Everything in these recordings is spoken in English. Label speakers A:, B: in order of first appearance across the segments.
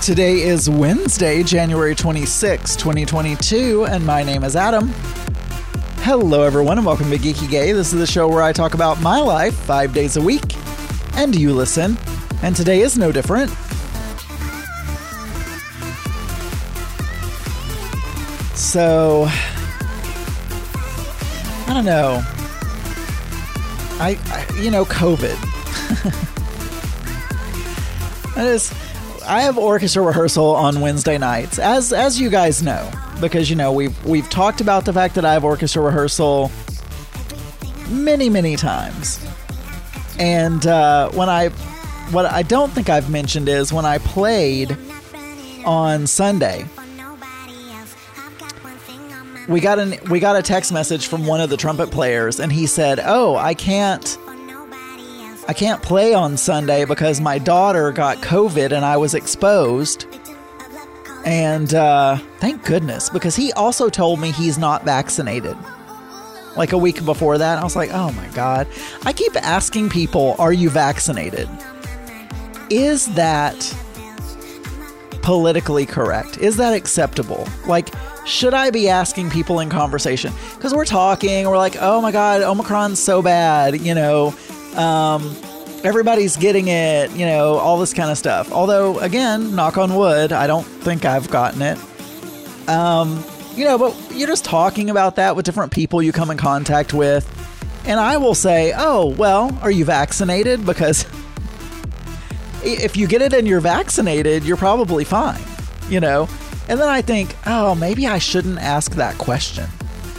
A: Today is Wednesday, January 26, 2022, and my name is Adam. Hello, everyone, and welcome to Geeky Gay. This is the show where I talk about my life 5 days a week, and you listen, and today is no different. So, I don't know. COVID. I have orchestra rehearsal on Wednesday nights, as you guys know, because we've talked about the fact that I have orchestra rehearsal many times. And what I don't think I've mentioned is when I played on Sunday, we got a text message from one of the trumpet players, and he said, "Oh, I can't play on Sunday because my daughter got COVID and I was exposed." And thank goodness, because he also told me he's not vaccinated. Like a week before that, I was like, oh my God. I keep asking people, are you vaccinated? Is that politically correct? Is that acceptable? Like, should I be asking people in conversation? Because we're like, oh my God, Omicron's so bad, everybody's getting it, all this kind of stuff. Although, again, knock on wood, I don't think I've gotten it. But you're just talking about that with different people you come in contact with. And I will say, oh, well, are you vaccinated? Because if you get it and you're vaccinated, you're probably fine, And then I think, oh, maybe I shouldn't ask that question.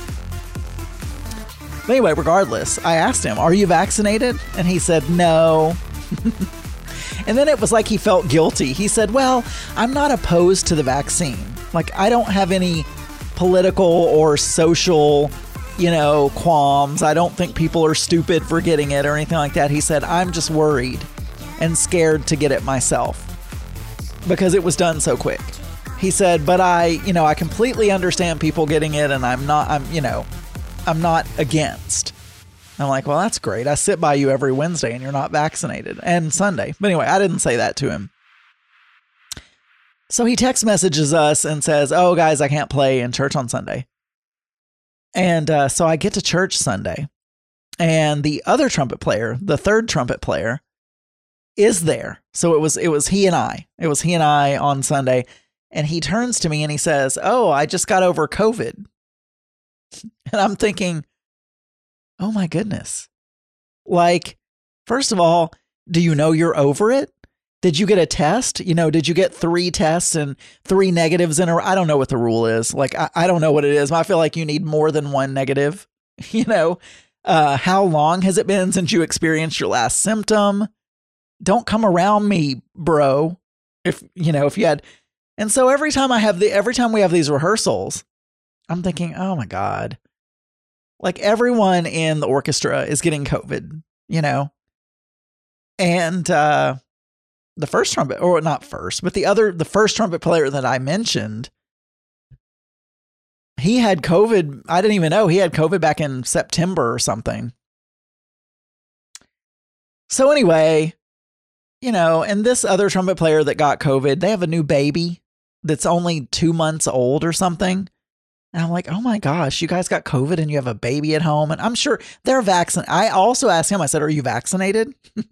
A: But anyway, regardless, I asked him, are you vaccinated? And he said, no. And then it was like he felt guilty. He said, well, I'm not opposed to the vaccine. Like, I don't have any political or social, qualms. I don't think people are stupid for getting it or anything like that. He said, I'm just worried and scared to get it myself because it was done so quick. He said, but I completely understand people getting it, and I'm not against. I'm like, well, that's great. I sit by you every Wednesday and you're not vaccinated, and Sunday. But anyway, I didn't say that to him. So he text messages us and says, oh, guys, I can't play in church on Sunday. And so I get to church Sunday, and the other trumpet player, the third trumpet player, is there. So it was he and I. It was he and I on Sunday. And he turns to me and he says, oh, I just got over COVID. And I'm thinking, oh my goodness. Like, first of all, do you know you're over it? Did you get a test? Did you get 3 tests and 3 negatives in a row? I don't know what the rule is. Like, I don't know what it is. I feel like you need more than 1 negative. How long has it been since you experienced your last symptom? Don't come around me, bro. If you had. And so every time we have these rehearsals, I'm thinking, oh my God, like everyone in the orchestra is getting COVID, and the first trumpet, or not first, but the first trumpet player that I mentioned, he had COVID. I didn't even know he had COVID back in September or something. So anyway, and this other trumpet player that got COVID, they have a new baby that's only 2 months old or something. And I'm like, oh my gosh, you guys got COVID and you have a baby at home. And I'm sure they're vaccinated. I also asked him, I said, are you vaccinated?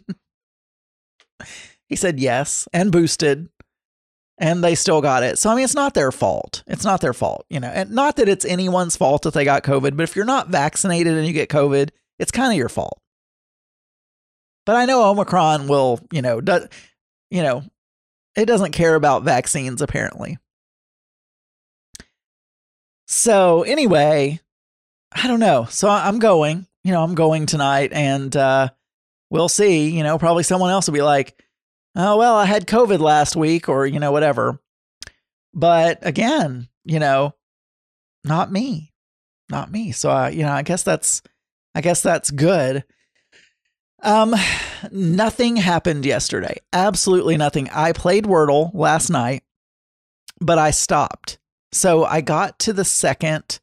A: He said yes, and boosted, and they still got it. So, I mean, it's not their fault. It's not their fault, and not that it's anyone's fault if they got COVID, but if you're not vaccinated and you get COVID, it's kind of your fault. But I know Omicron will, it doesn't care about vaccines, apparently. So anyway, I don't know. So I'm going tonight, and we'll see, probably someone else will be like, oh, well, I had COVID last week, or, whatever. But again, not me. So, I guess that's good. Nothing happened yesterday. Absolutely nothing. I played Wordle last night, but I stopped. So I got to the second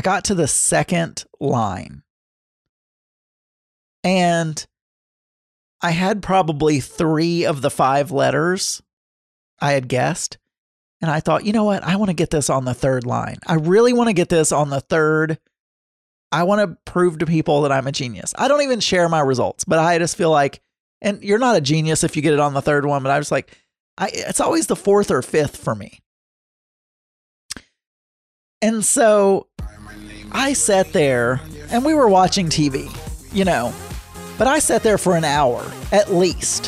A: line, and I had probably 3 of the 5 letters I had guessed. And I thought, you know what? I want to get this on the 3rd line. I really want to get this on the 3rd. I want to prove to people that I'm a genius. I don't even share my results, but I just feel like, and you're not a genius if you get it on the 3rd one, but I was like, it's always the 4th or 5th for me. And so I sat there and we were watching TV, you know, but I sat there for an hour at least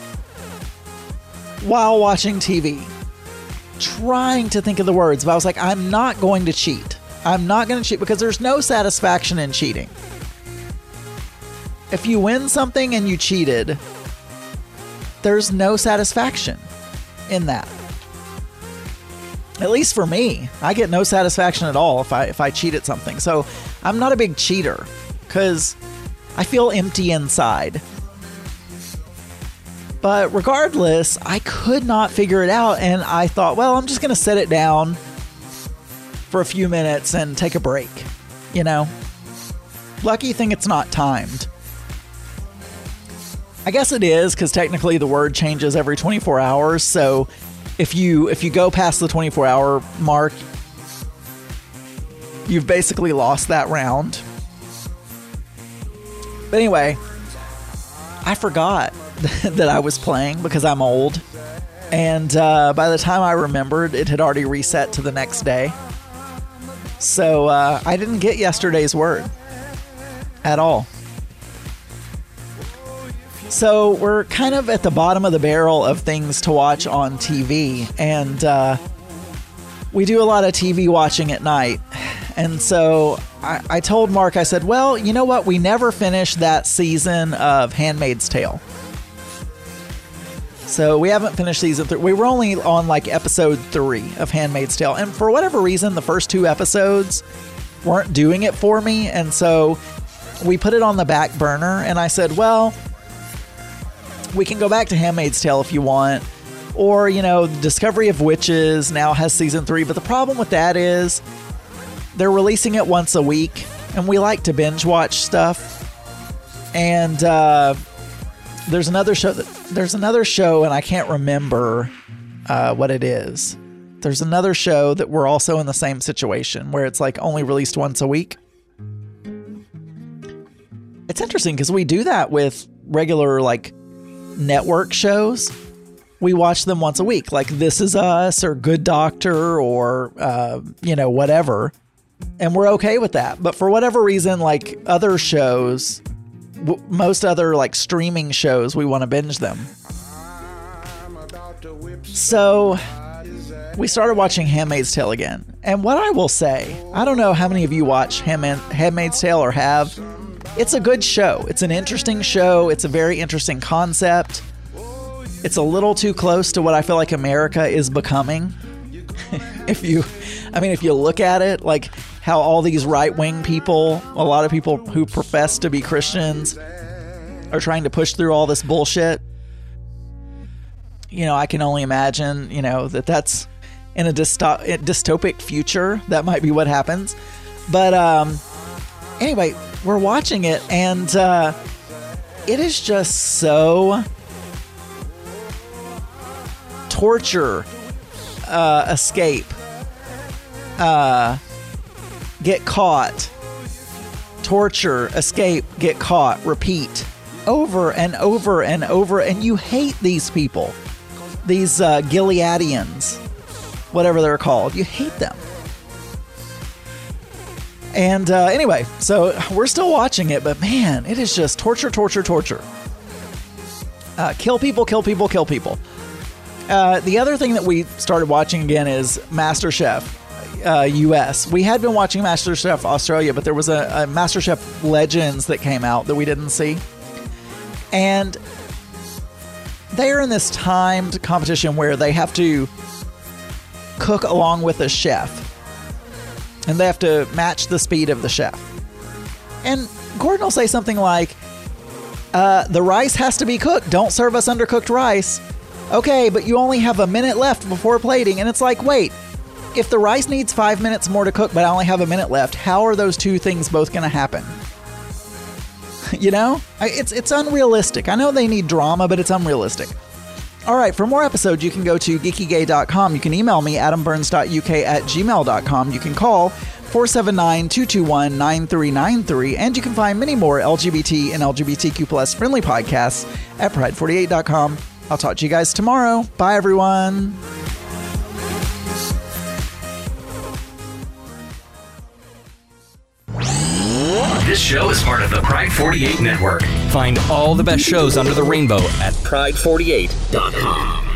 A: while watching TV, trying to think of the words. But I was like, I'm not going to cheat. I'm not going to cheat because there's no satisfaction in cheating. If you win something and you cheated, there's no satisfaction in that. At least for me, I get no satisfaction at all if I cheat at something. So I'm not a big cheater because I feel empty inside. But regardless, I could not figure it out. And I thought, well, I'm just going to set it down for a few minutes and take a break. You know, lucky thing it's not timed. I guess it is because technically the word changes every 24 hours. So if you go past the 24-hour mark, you've basically lost that round. But anyway, I forgot that I was playing because I'm old. And by the time I remembered, it had already reset to the next day. So I didn't get yesterday's word at all. So we're kind of at the bottom of the barrel of things to watch on TV. And we do a lot of TV watching at night. And so I told Mark, I said, well, you know what? We never finished that season of Handmaid's Tale. So we haven't finished season 3. We were only on like episode 3 of Handmaid's Tale. And for whatever reason, the first 2 episodes weren't doing it for me. And so we put it on the back burner. And I said, well, we can go back to Handmaid's Tale if you want. Or, you know, Discovery of Witches now has season 3. But the problem with that is they're releasing it once a week. And we like to binge watch stuff. And there's another show, and I can't remember what it is. There's another show that we're also in the same situation where it's like only released once a week. It's interesting because we do that with regular like network shows. We watch them once a week, like This Is Us or Good Doctor or you know, whatever, and we're okay with that. But for whatever reason, like other shows, most other like streaming shows, we want to binge them. So we started watching Handmaid's Tale again. And what I will say, I don't know how many of you watch Handmaid's Tale or have. It's a good show. It's an interesting show. It's a very interesting concept. It's a little too close to what I feel like America is becoming. If you look at it, like how all these right-wing people, a lot of people who profess to be Christians, are trying to push through all this bullshit. You know, I can only imagine, you know, that's in a dystopic future. That might be what happens. But anyway, we're watching it, and it is just so torture, escape, get caught, torture, escape, get caught, repeat, over and over and over, and you hate these people, these Gileadians, whatever they're called. You hate them. And anyway, so we're still watching it, but man, it is just torture, torture, torture. Kill people, kill people, kill people. The other thing that we started watching again is MasterChef US. We had been watching MasterChef Australia, but there was a MasterChef Legends that came out that we didn't see. And they're in this timed competition where they have to cook along with a chef. And they have to match the speed of the chef. And Gordon will say something like, the rice has to be cooked. Don't serve us undercooked rice. Okay, but you only have a minute left before plating. And it's like, wait, if the rice needs 5 minutes more to cook, but I only have a minute left, how are those two things both going to happen? You know? It's unrealistic. I know they need drama, but it's unrealistic. All right, for more episodes, you can go to geekygay.com. You can email me, adamburns.uk@gmail.com. You can call 479-221-9393, and you can find many more LGBT and LGBTQ plus friendly podcasts at pride48.com. I'll talk to you guys tomorrow. Bye, everyone.
B: This show is part of the Pride 48 Network. Find all the best shows under the rainbow at pride48.com.